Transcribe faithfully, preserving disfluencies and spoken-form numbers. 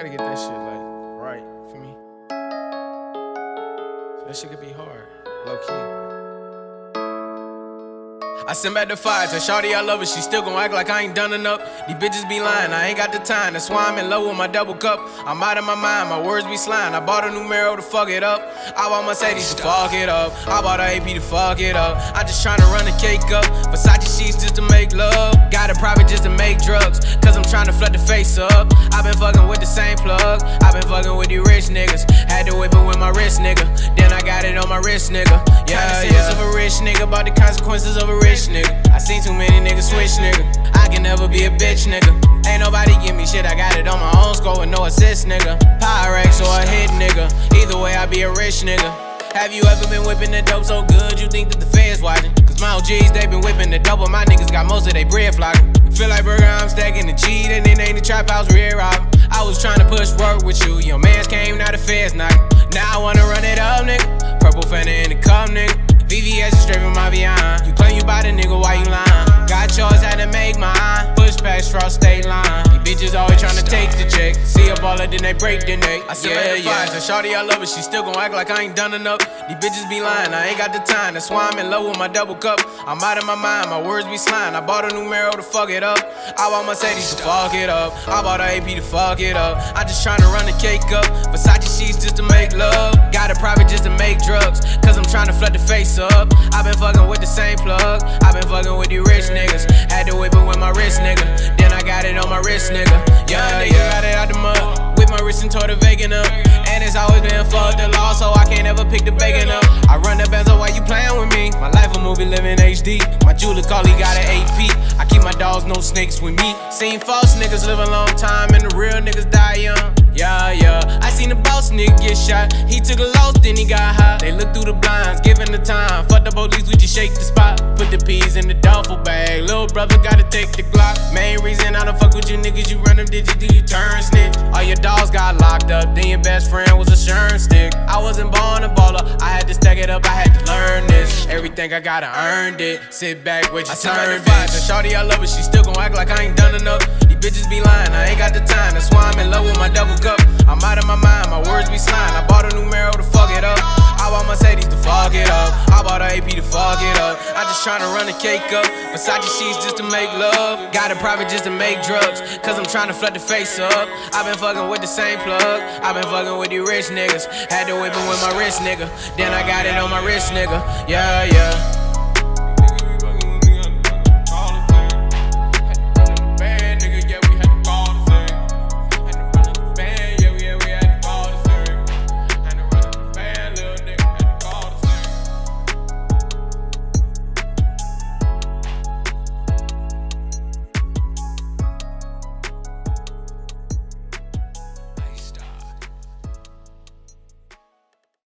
gotta get that shit like right for me. That shit could be hard, low key. I send back the fire, tell shawty I love her, she still gon' act like I ain't done enough. These bitches be lying, I ain't got the time, that's why I'm in love with my double cup. I'm out of my mind, my words be slime. I bought a Numero to fuck it up. I bought Mercedes to fuck it up. I bought a A P to fuck it up. I just tryna run the cake up. Versace sheets just to make love. Got a private just to make drugs, cause I'm tryna flood the face up. I been fucking with the same plug, I been fucking with you rich niggas. Had to whip it with my wrist nigga, then I got it on my wrist nigga. Yeah, yeah. Of a rich nigga, about the consequences of a rich nigga. I seen too many niggas switch, nigga. I can never be a bitch, nigga. Ain't nobody give me shit, I got it on my own score with no assist, nigga. Pyrex or a hit, nigga. Either way, I be a rich nigga. Have you ever been whipping the dope so good you think that the feds watching? Cause my O Gs, they been whipping the dope, but my niggas got most of they bread flocking. Feel like burger, I'm stacking the cheat, and it ain't the trap house rear rob. I was trying to push work with you, your mans came, now the feds knocking. Now I wanna run it up, nigga. Purple Fender in the cup, nigga. V V S is straight from my behind. You claim you buy the nigga, why you lying? Got yours, had to make mine. Push past cross state line. These bitches always tryna take the check. See a baller, then they break the neck. I said, yeah, yeah. Tell shawty I love her, she still gon' act like I ain't done enough. These bitches be lying, I ain't got the time. That's why I'm in love with my double cup. I'm out of my mind, my words be slime. I bought a Numero to fuck it up. I bought Mercedes to fuck it up. I bought a A P to fuck it up. I just tryna run the cake up. Versace sheets just to make love. Got a private just to make drugs, cause I'm tryna flood the face up. I been fucking with the same plug, I been fucking with you rich niggas. Had to whip it with my wrist nigga, then I got it on my wrist nigga. Young nigga got it out the mud, whip my wrist and tore the vegan up. And it's always been fuck the law, so I can't ever pick the bacon up. I run the benzo while you playing with me. My life a movie, living H D. My jeweler call, he got an A P. I keep my dogs, no snakes with me. Seen false niggas live a long time and the real niggas die young. Yeah, yeah. I seen the boss nigga get shot. He took a loss, then he got high. They look through the blinds, giving the time. Fuck the police, we just shake the spot. Put the peas in the duffel bag. Little brother gotta take the Glock. Main reason I don't fuck with you niggas, you run them digits, do you turn snitch? All your dogs got locked up, then your best friend was a sherm stick. I wasn't born a baller, I had to stack it up, I had to learn this. Everything I gotta earned it. Sit back, wait your turn, bitch. Shawty I love her, she still gon' act like I ain't done enough. These bitches be lying, I ain't got the time. That's why I'm in love with my double cup. I'm out of my mind, my words be slime. I bought a Numero to fuck it up. I bought Mercedes to fuck it up. I bought a A P to fuck it up. I just tryna run the cake up. Versace sheets just to make love. Got a private just to make drugs, cause I'm tryna flood the face up. I been fucking with the same plug, I been fucking with you rich niggas. Had to whip it with my wrist nigga, then I got it on my wrist nigga. Yeah, yeah.